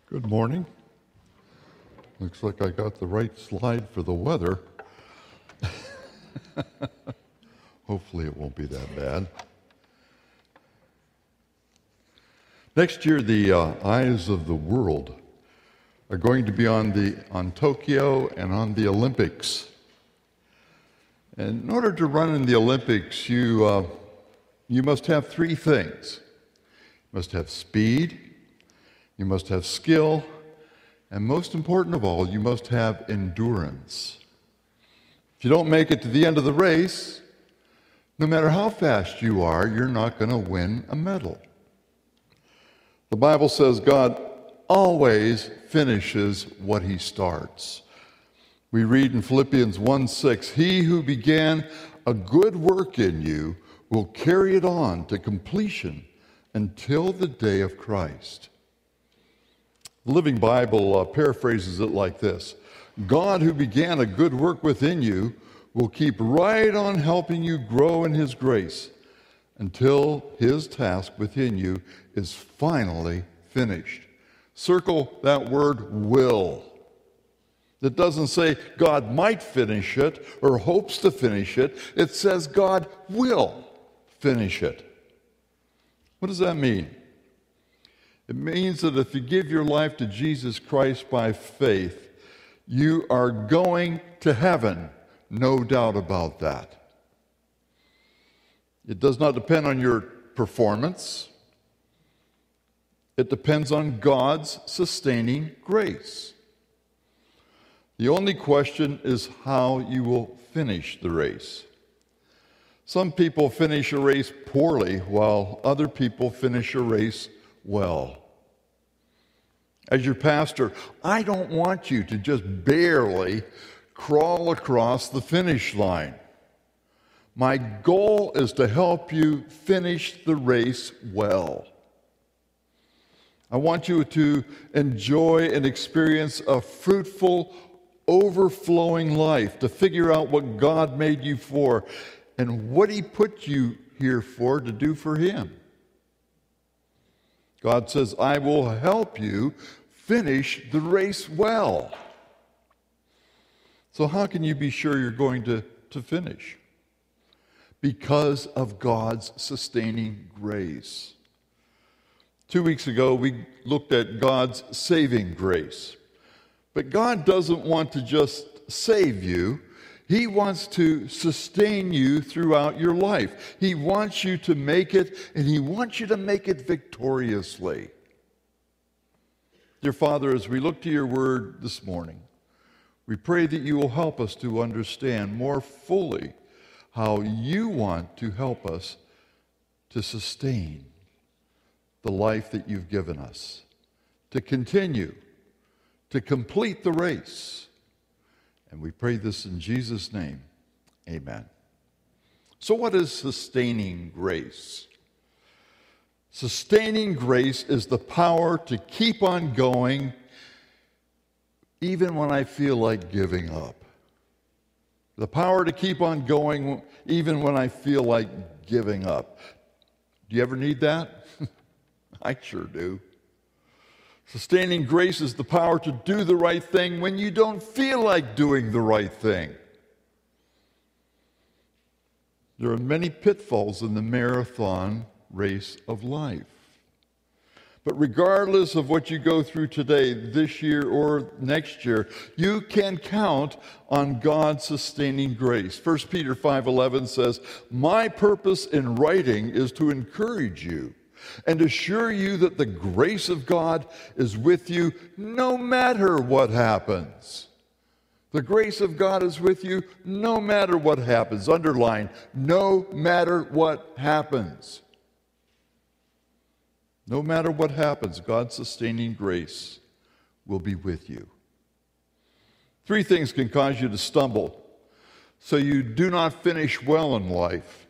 Good morning. Looks like I got the right slide for the weather. Hopefully it won't be that bad. Next year, the eyes of the world are going to be on Tokyo and on the Olympics. And in order to run in the Olympics, you must have three things. You must have speed, you must have skill, and most important of all, you must have endurance. If you don't make it to the end of the race, no matter how fast you are, you're not going to win a medal. The Bible says God always finishes what he starts. We read in Philippians 1:6, "He who began a good work in you will carry it on to completion until the day of Christ." The Living Bible paraphrases it like this: God who began a good work within you will keep right on helping you grow in his grace until his task within you is finally finished. Circle that word will. It doesn't say God might finish it or hopes to finish it. It says God will finish it. What does that mean? It means that if you give your life to Jesus Christ by faith, you are going to heaven, no doubt about that. It does not depend on your performance. It depends on God's sustaining grace. The only question is how you will finish the race. Some people finish a race poorly, while other people finish a race well. As your pastor, I don't want you to just barely crawl across the finish line. My goal is to help you finish the race well. I want you to enjoy and experience a fruitful, overflowing life, to figure out what God made you for and what he put you here for to do for him. God says, I will help you finish the race well. So how can you be sure you're going to finish? Because of God's sustaining grace. 2 weeks ago, we looked at God's saving grace. But God doesn't want to just save you. He wants to sustain you throughout your life. He wants you to make it, and he wants you to make it victoriously. Dear Father, as we look to your word this morning, we pray that you will help us to understand more fully how you want to help us to sustain the life that you've given us, to continue, to complete the race. And we pray this in Jesus' name. Amen. So what is sustaining grace? Sustaining grace is the power to keep on going even when I feel like giving up. The power to keep on going even when I feel like giving up. Do you ever need that? I sure do. Sustaining grace is the power to do the right thing when you don't feel like doing the right thing. There are many pitfalls in the marathon race of life. But regardless of what you go through today, this year or next year, you can count on God's sustaining grace. 1 Peter 5:11 says, "My purpose in writing is to encourage you and assure you that the grace of God is with you no matter what happens." The grace of God is with you no matter what happens. Underline, no matter what happens. No matter what happens, God's sustaining grace will be with you. Three things can cause you to stumble so you do not finish well in life.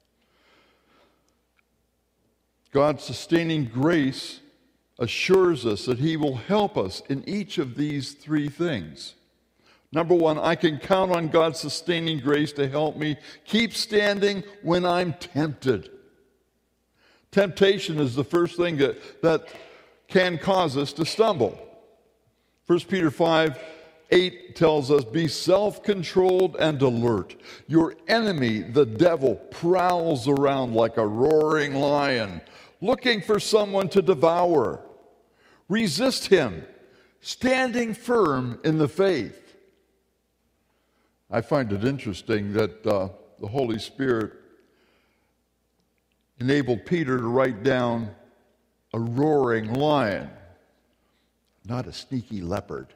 God's sustaining grace assures us that he will help us in each of these three things. Number one, I can count on God's sustaining grace to help me keep standing when I'm tempted. Temptation is the first thing that can cause us to stumble. 1 Peter 5:8 tells us, be self-controlled and alert. Your enemy, the devil, prowls around like a roaring lion, looking for someone to devour. Resist him, standing firm in the faith. I find it interesting that the Holy Spirit enabled Peter to write down a roaring lion, not a sneaky leopard.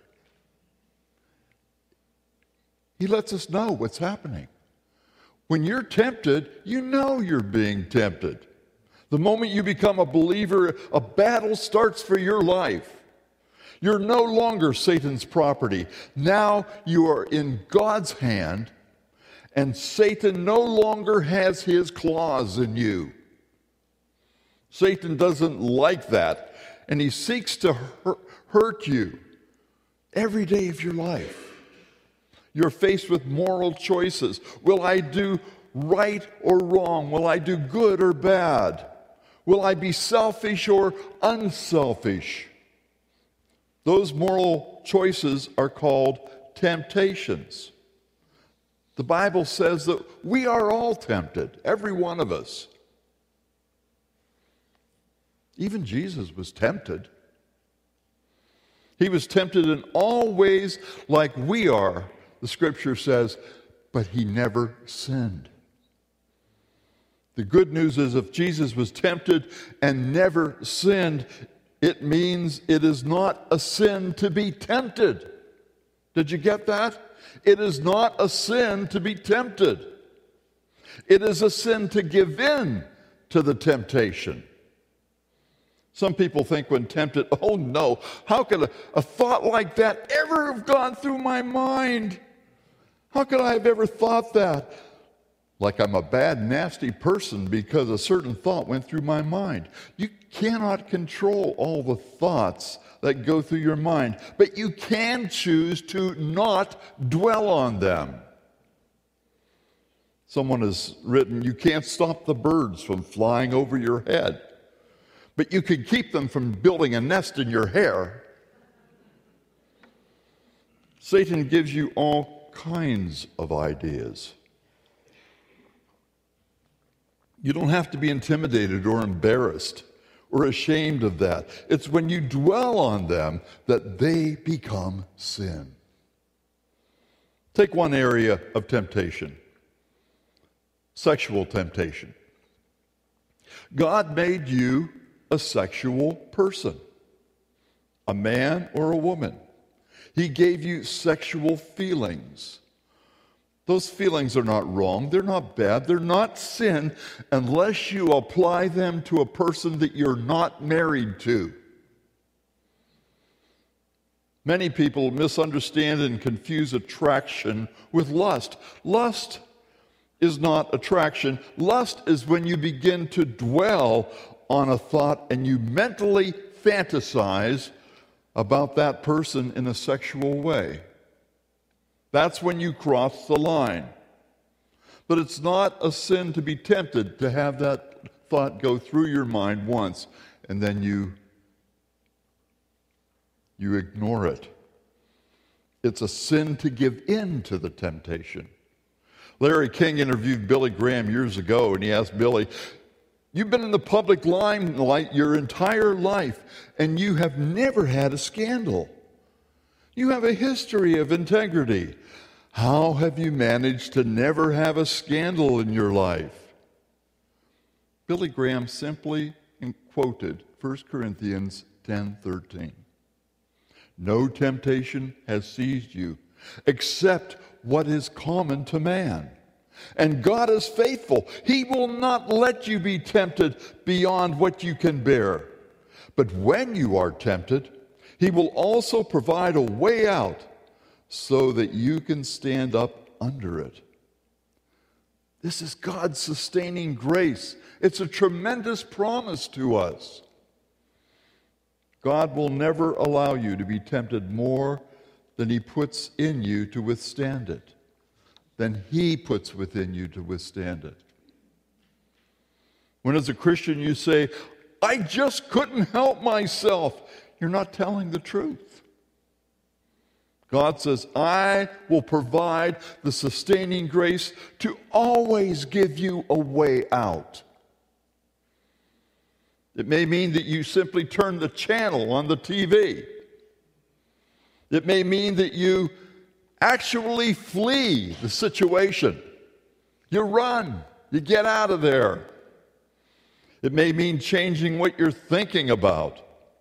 He lets us know what's happening. When you're tempted, you know you're being tempted. The moment you become a believer, a battle starts for your life. You're no longer Satan's property. Now you are in God's hand, and Satan no longer has his claws in you. Satan doesn't like that, and he seeks to hurt you every day of your life. You're faced with moral choices. Will I do right or wrong? Will I do good or bad? Will I be selfish or unselfish? Those moral choices are called temptations. The Bible says that we are all tempted, every one of us. Even Jesus was tempted. He was tempted in all ways like we are, the Scripture says, but he never sinned. The good news is if Jesus was tempted and never sinned, it means it is not a sin to be tempted. Did you get that? It is not a sin to be tempted. It is a sin to give in to the temptation. Some people think when tempted, oh no, how could a thought like that ever have gone through my mind? How could I have ever thought that? Like I'm a bad, nasty person because a certain thought went through my mind. You cannot control all the thoughts that go through your mind, but you can choose to not dwell on them. Someone has written, you can't stop the birds from flying over your head, but you can keep them from building a nest in your hair. Satan gives you all kinds of ideas. You don't have to be intimidated or embarrassed or ashamed of that. It's when you dwell on them that they become sin. Take one area of temptation, sexual temptation. God made you a sexual person, a man or a woman. He gave you sexual feelings. Those feelings are not wrong, they're not bad, they're not sin unless you apply them to a person that you're not married to. Many people misunderstand and confuse attraction with lust. Lust is not attraction. Lust is when you begin to dwell on a thought and you mentally fantasize about that person in a sexual way. That's when you cross the line. But it's not a sin to be tempted to have that thought go through your mind once and then you ignore it. It's a sin to give in to the temptation. Larry King interviewed Billy Graham years ago, and he asked Billy, you've been in the public limelight your entire life, and you have never had a scandal. You have a history of integrity. How have you managed to never have a scandal in your life? Billy Graham simply quoted 1 Corinthians 10:13. No temptation has seized you except what is common to man. And God is faithful. He will not let you be tempted beyond what you can bear. But when you are tempted, He will also provide a way out so that you can stand up under it. This is God's sustaining grace. It's a tremendous promise to us. God will never allow you to be tempted more than He puts in you to withstand it, than He puts within you to withstand it. When as a Christian you say, I just couldn't help myself. You're not telling the truth. God says, I will provide the sustaining grace to always give you a way out. It may mean that you simply turn the channel on the TV. It may mean that you actually flee the situation. You run. You get out of there. It may mean changing what you're thinking about.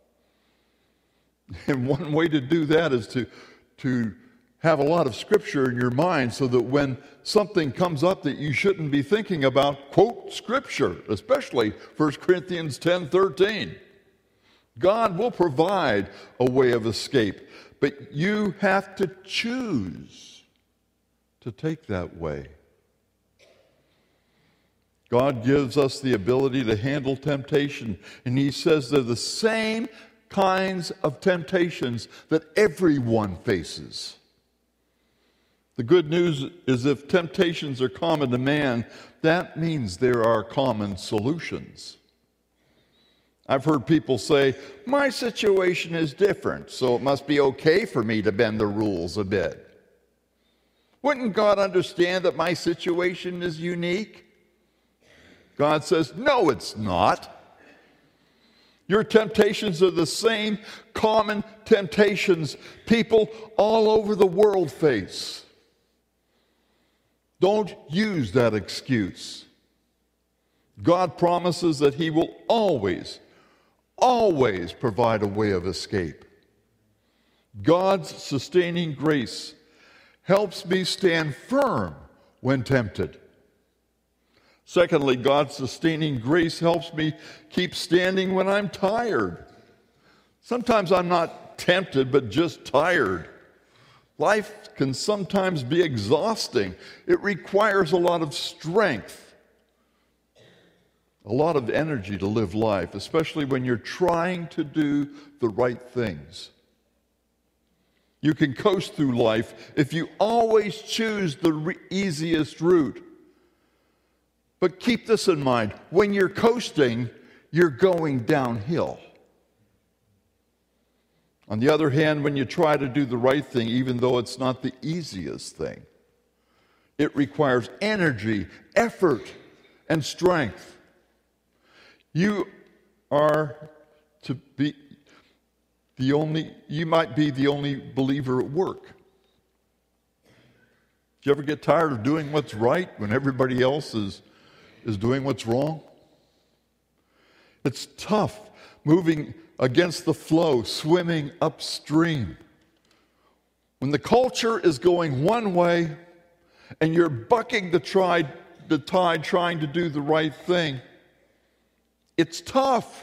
And one way to do that is to have a lot of scripture in your mind so that when something comes up that you shouldn't be thinking about, quote scripture, especially 1 Corinthians 10:13. God will provide a way of escape, but you have to choose to take that way. God gives us the ability to handle temptation, and he says they're the same kinds of temptations that everyone faces. The good news is if temptations are common to man, that means there are common solutions. I've heard people say, my situation is different, so it must be okay for me to bend the rules a bit. Wouldn't God understand that my situation is unique? God says, no, it's not. Your temptations are the same common temptations people all over the world face. Don't use that excuse. God promises that he will always provide a way of escape. God's sustaining grace helps me stand firm when tempted. Secondly, God's sustaining grace helps me keep standing when I'm tired. Sometimes I'm not tempted, but just tired. Life can sometimes be exhausting. It requires a lot of strength, a lot of energy to live life, especially when you're trying to do the right things. You can coast through life if you always choose the easiest route. But keep this in mind, when you're coasting, you're going downhill. On the other hand, when you try to do the right thing, even though it's not the easiest thing, it requires energy, effort, and strength. You are to be you might be the only believer at work. Do you ever get tired of doing what's right when everybody else is doing what's wrong? It's tough moving against the flow, swimming upstream. When the culture is going one way and you're bucking the tide trying to do the right thing, it's tough.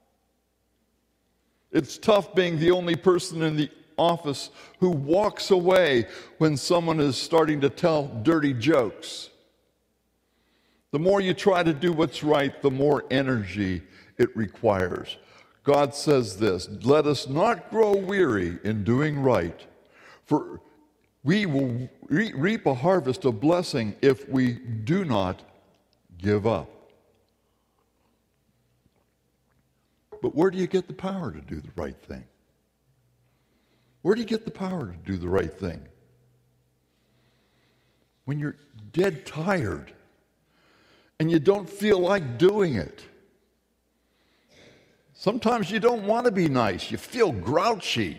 It's tough being the only person in the office who walks away when someone is starting to tell dirty jokes. The more you try to do what's right, the more energy it requires. God says this, let us not grow weary in doing right, for we will reap a harvest of blessing if we do not give up. But where do you get the power to do the right thing? Where do you get the power to do the right thing? When you're dead tired and you don't feel like doing it. Sometimes you don't want to be nice. You feel grouchy.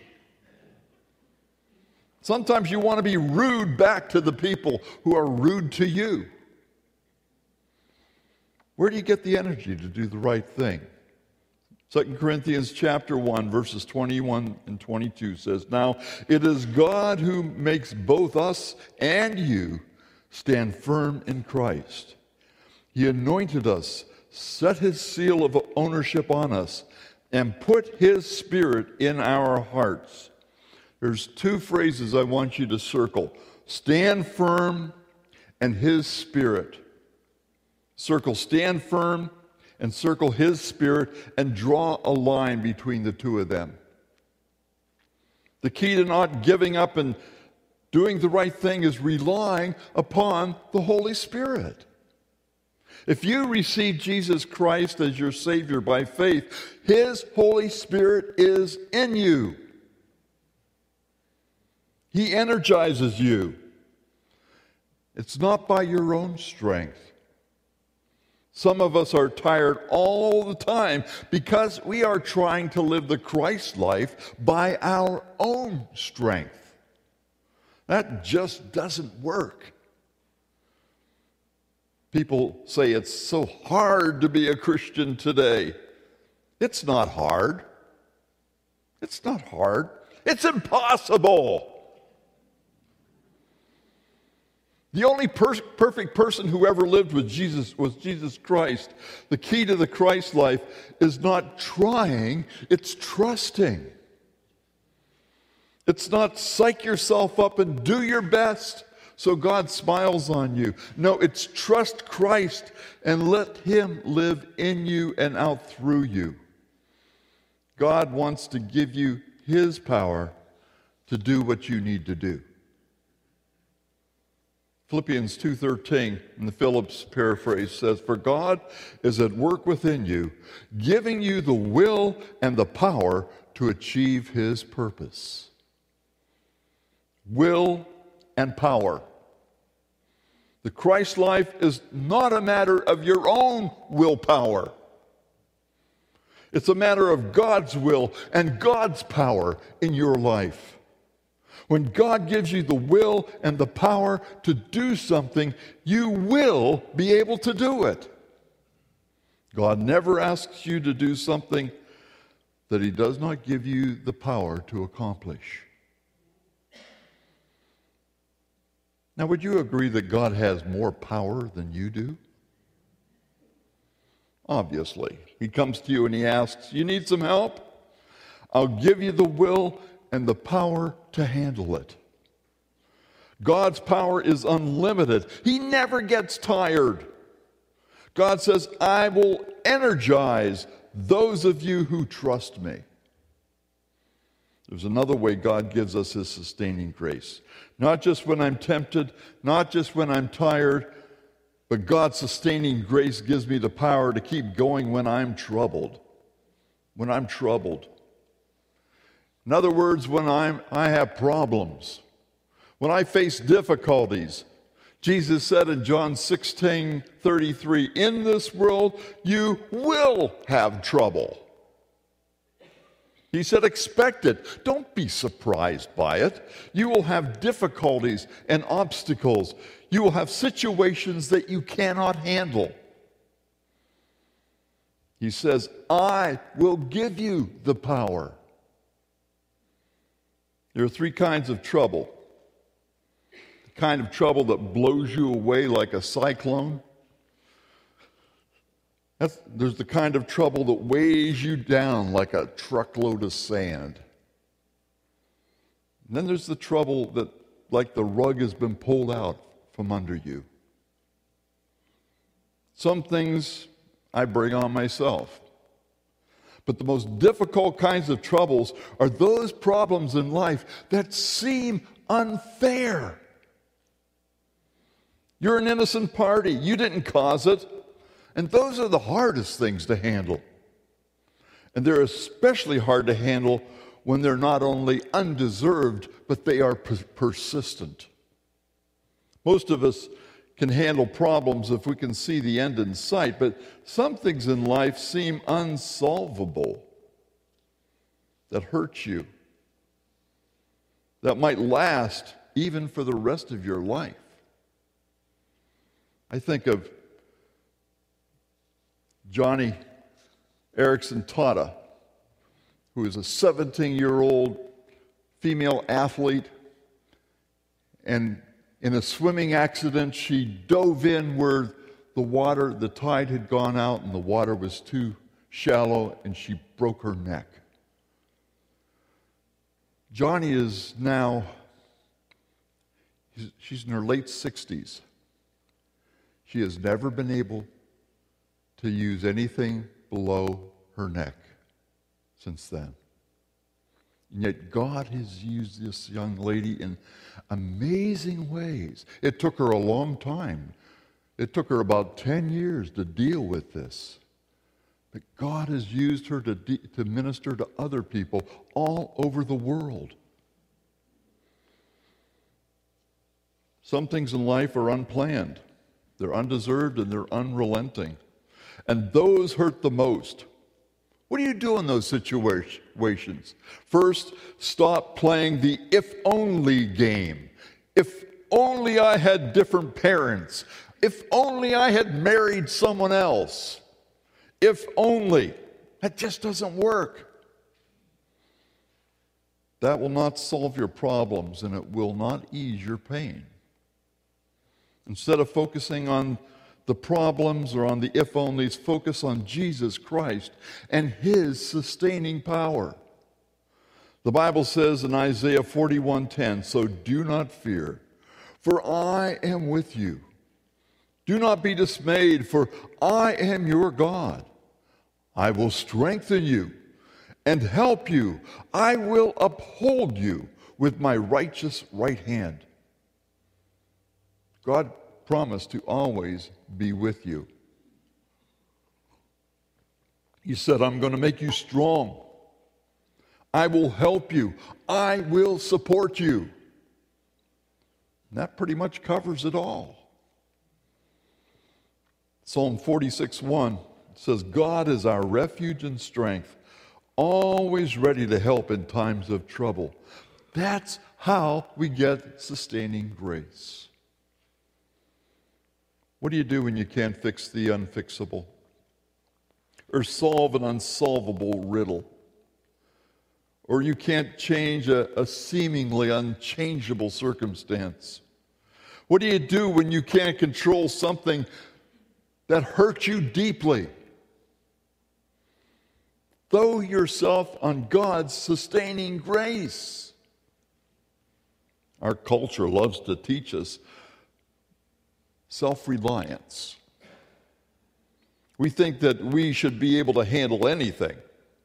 Sometimes you want to be rude back to the people who are rude to you. Where do you get the energy to do the right thing? 2 Corinthians chapter 1, verses 21 and 22 says, now it is God who makes both us and you stand firm in Christ. He anointed us, set his seal of ownership on us, and put his Spirit in our hearts. There's two phrases I want you to circle. Stand firm and his Spirit. Circle stand firm and circle his Spirit and draw a line between the two of them. The key to not giving up and doing the right thing is relying upon the Holy Spirit. If you receive Jesus Christ as your Savior by faith, His Holy Spirit is in you. He energizes you. It's not by your own strength. Some of us are tired all the time because we are trying to live the Christ life by our own strength. That just doesn't work. People say it's so hard to be a Christian today. It's not hard. It's not hard. It's impossible. The only perfect person who ever lived with Jesus was Jesus Christ. The key to the Christ life is not trying, it's trusting. It's not psych yourself up and do your best so God smiles on you. No, it's trust Christ and let Him live in you and out through you. God wants to give you His power to do what you need to do. Philippians 2:13 in the Phillips paraphrase says, "For God is at work within you, giving you the will and the power to achieve His purpose." Will and power. The Christ life is not a matter of your own willpower. It's a matter of God's will and God's power in your life. When God gives you the will and the power to do something, you will be able to do it. God never asks you to do something that He does not give you the power to accomplish. Now, would you agree that God has more power than you do? Obviously. He comes to you and He asks, "You need some help? I'll give you the will and the power to handle it." God's power is unlimited. He never gets tired. God says, "I will energize those of you who trust me." There's another way God gives us His sustaining grace. Not just when I'm tempted, not just when I'm tired, but God's sustaining grace gives me the power to keep going when I'm troubled. When I'm troubled. In other words, when I have problems, when I face difficulties. Jesus said in John 16:33, "In this world you will have trouble." He said, expect it. Don't be surprised by it. You will have difficulties and obstacles. You will have situations that you cannot handle. He says, "I will give you the power." There are three kinds of trouble. The kind of trouble that blows you away like a cyclone. There's the kind of trouble that weighs you down like a truckload of sand. And then there's the trouble that, like the rug has been pulled out from under you. Some things I bring on myself. But the most difficult kinds of troubles are those problems in life that seem unfair. You're an innocent party. You didn't cause it. And those are the hardest things to handle. And they're especially hard to handle when they're not only undeserved, but they are persistent. Most of us can handle problems if we can see the end in sight, but some things in life seem unsolvable, that hurt you, that might last even for the rest of your life. I think of Johnny Erickson Tata, who is a 17-year-old female athlete, and in a swimming accident, she dove in where the tide had gone out and the water was too shallow, and she broke her neck. Johnny is now, she's in her late 60s. She has never been able to use anything below her neck since then. And yet God has used this young lady in amazing ways. It took her a long time It took her about 10 years to deal with this. But God has used her to minister to other people all over the world. Some things in life are unplanned. They're undeserved and they're unrelenting. And those hurt the most. What do you do in those situations? First, stop playing the if-only game. If only I had different parents. If only I had married someone else. If only. That just doesn't work. That will not solve your problems, and it will not ease your pain. Instead of focusing on the problems or on the if-onlys, focus on Jesus Christ and His sustaining power. The Bible says in Isaiah 41:10, "So do not fear, for I am with you. Do not be dismayed, for I am your God. I will strengthen you and help you. I will uphold you with my righteous right hand." God promised to always be with you. He said, "I'm going to make you strong. I will help you. I will support you." And that pretty much covers it all. Psalm 46:1 says, "God is our refuge and strength, always ready to help in times of trouble." That's how we get sustaining grace. What do you do when you can't fix the unfixable or solve an unsolvable riddle? Or you can't change a seemingly unchangeable circumstance? What do you do when you can't control something that hurts you deeply? Throw yourself on God's sustaining grace. Our culture loves to teach us self-reliance. We think that we should be able to handle anything.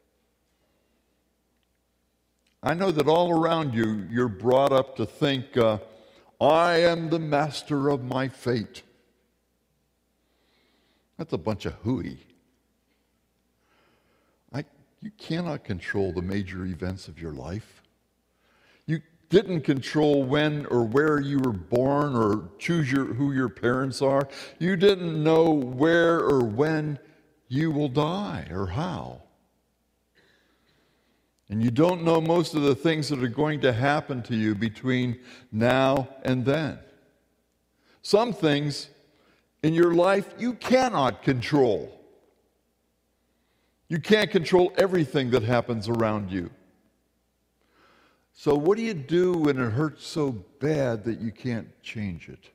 I know that all around you, you're brought up to think, I am the master of my fate. That's a bunch of hooey. You cannot control the major events of your life. You didn't control when or where you were born or choose who your parents are. You didn't know where or when you will die or how. And you don't know most of the things that are going to happen to you between now and then. Some things in your life you cannot control. You can't control everything that happens around you. So what do you do when it hurts so bad that you can't change it?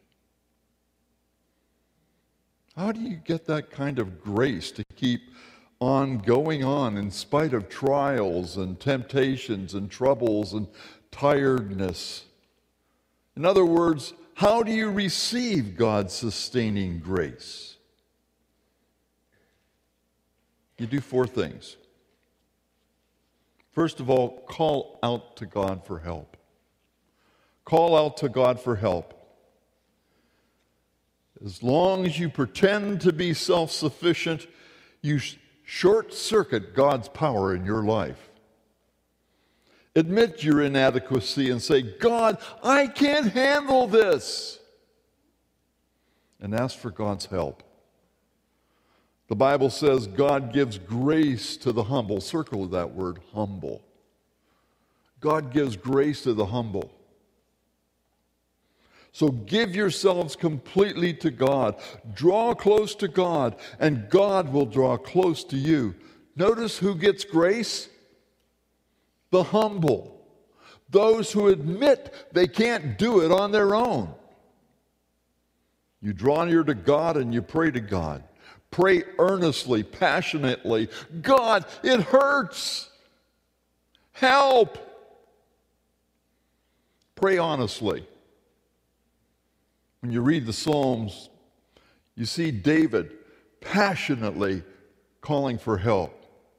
How do you get that kind of grace to keep on going on in spite of trials and temptations and troubles and tiredness? In other words, how do you receive God's sustaining grace? You do 4 things. First of all, call out to God for help. Call out to God for help. As long as you pretend to be self-sufficient, you short-circuit God's power in your life. Admit your inadequacy and say, "God, I can't handle this." And ask for God's help. The Bible says God gives grace to the humble. Circle that word, humble. God gives grace to the humble. So give yourselves completely to God. Draw close to God, and God will draw close to you. Notice who gets grace? The humble. Those who admit they can't do it on their own. You draw near to God and you pray to God. Pray earnestly, passionately. "God, it hurts. Help." Pray honestly. When you read the Psalms, you see David passionately calling for help.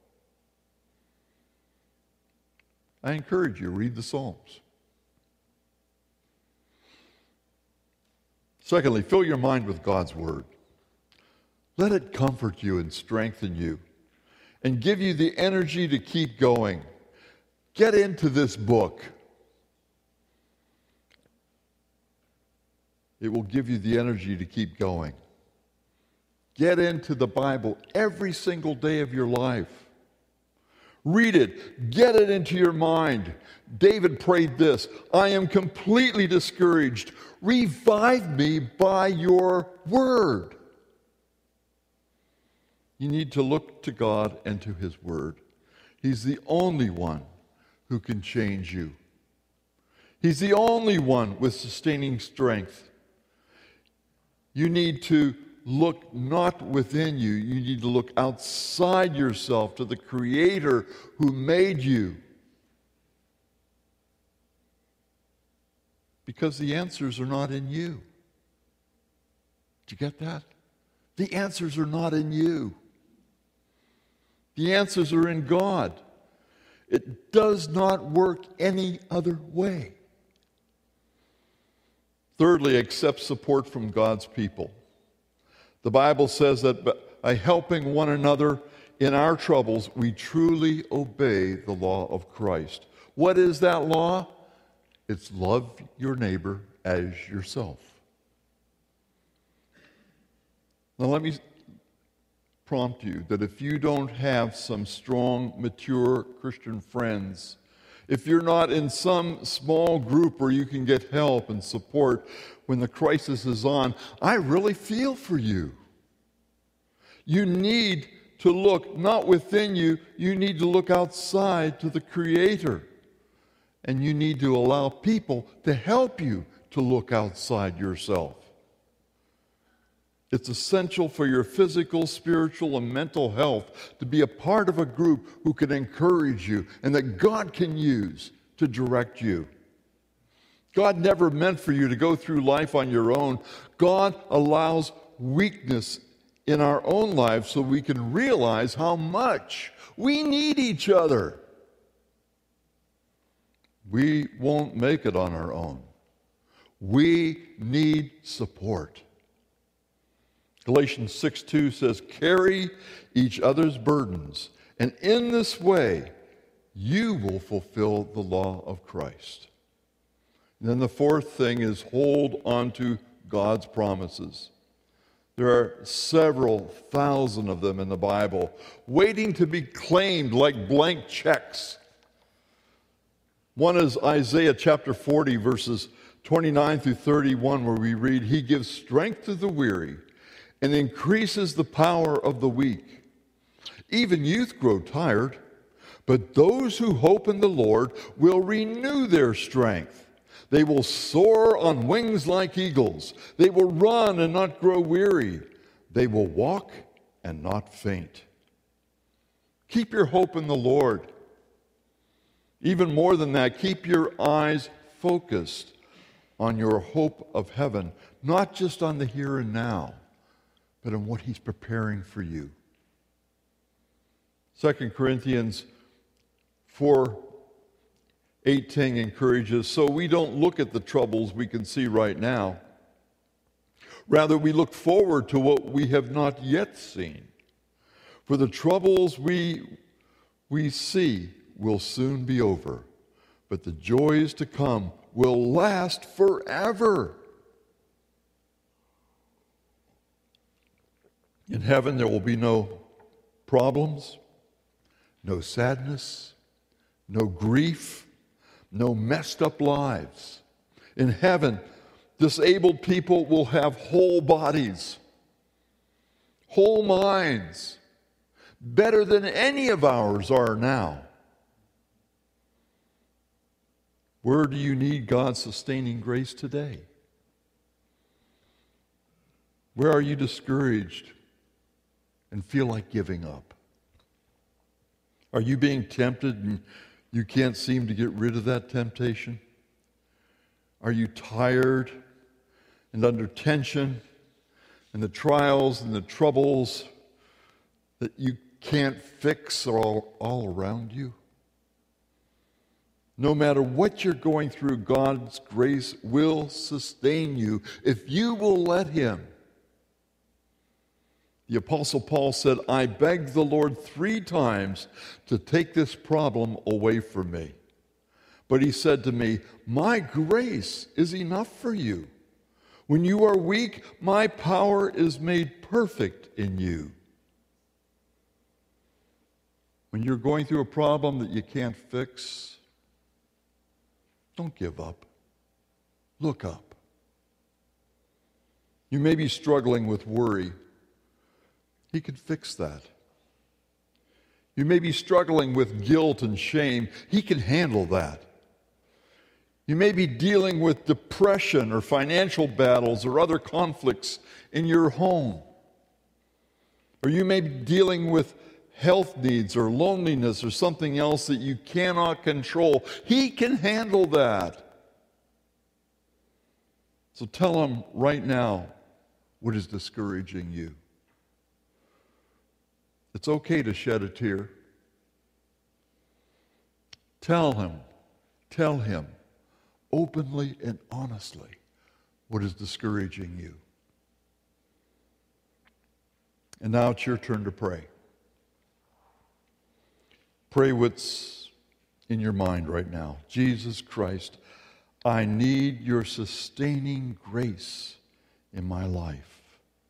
I encourage you, read the Psalms. Secondly, fill your mind with God's Word. Let it comfort you and strengthen you and give you the energy to keep going. Get into this book. It will give you the energy to keep going. Get into the Bible every single day of your life. Read it. Get it into your mind. David prayed this, I am completely discouraged. Revive me by your word. You need to look to God and to his word. He's the only one who can change you. He's the only one with sustaining strength. You need to look not within you. You need to look outside yourself to the Creator who made you. Because the answers are not in you. Did you get that? The answers are not in you. The answers are in God. It does not work any other way. Thirdly, accept support from God's people. The Bible says that by helping one another in our troubles, we truly obey the law of Christ. What is that law? It's love your neighbor as yourself. Now let me prompt you that if you don't have some strong, mature Christian friends, if you're not in some small group where you can get help and support when the crisis is on, I really feel for you. You need to look not within you, you need to look outside to the Creator. And you need to allow people to help you to look outside yourself. It's essential for your physical, spiritual, and mental health to be a part of a group who can encourage you and that God can use to direct you. God never meant for you to go through life on your own. God allows weakness in our own lives so we can realize how much we need each other. We won't make it on our own. We need support. Galatians 6:2 says, carry each other's burdens, and in this way you will fulfill the law of Christ. And then the fourth thing is hold on to God's promises. There are several thousand of them in the Bible, waiting to be claimed like blank checks. One is Isaiah chapter 40, verses 29 through 31, where we read, he gives strength to the weary and increases the power of the weak. Even youth grow tired, but those who hope in the Lord will renew their strength. They will soar on wings like eagles. They will run and not grow weary. They will walk and not faint. Keep your hope in the Lord. Even more than that, keep your eyes focused on your hope of heaven, not just on the here and now, but on what he's preparing for you. 2 Corinthians 4:18 encourages, so we don't look at the troubles we can see right now. Rather, we look forward to what we have not yet seen. For the troubles we see will soon be over, but the joys to come will last forever. In heaven, there will be no problems, no sadness, no grief, no messed up lives. In heaven, disabled people will have whole bodies, whole minds, better than any of ours are now. Where do you need God's sustaining grace today? Where are you discouraged and feel like giving up? Are you being tempted and you can't seem to get rid of that temptation? Are you tired and under tension and the trials and the troubles that you can't fix are all around you? No matter what you're going through, God's grace will sustain you if you will let Him. The Apostle Paul said, I begged the Lord 3 times to take this problem away from me. But He said to me, my grace is enough for you. When you are weak, my power is made perfect in you. When you're going through a problem that you can't fix, don't give up. Look up. You may be struggling with worry. He can fix that. You may be struggling with guilt and shame. He can handle that. You may be dealing with depression or financial battles or other conflicts in your home. Or you may be dealing with health needs or loneliness or something else that you cannot control. He can handle that. So tell Him right now what is discouraging you. It's okay to shed a tear. Tell Him openly and honestly what is discouraging you. And now it's your turn to pray. Pray what's in your mind right now. Jesus Christ, I need your sustaining grace in my life.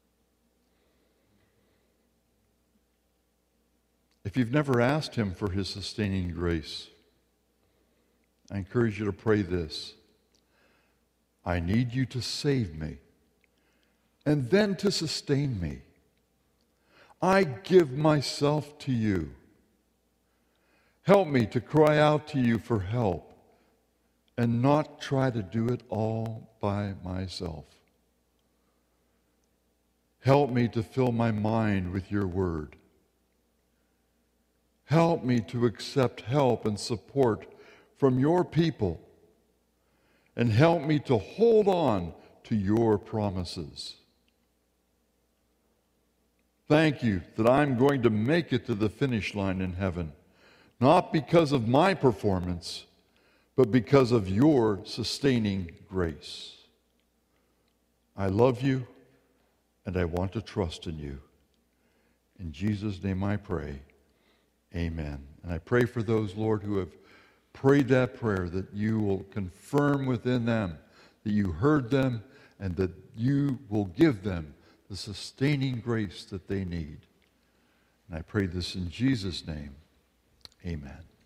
If you've never asked Him for His sustaining grace, I encourage you to pray this. I need you to save me and then to sustain me. I give myself to you. Help me to cry out to you for help and not try to do it all by myself. Help me to fill my mind with your word. Help me to accept help and support from your people, and help me to hold on to your promises. Thank you that I'm going to make it to the finish line in heaven, not because of my performance, but because of your sustaining grace. I love you, and I want to trust in you. In Jesus' name I pray, amen. And I pray for those, Lord, who have prayed that prayer, that you will confirm within them that you heard them and that you will give them the sustaining grace that they need. And I pray this in Jesus' name. Amen.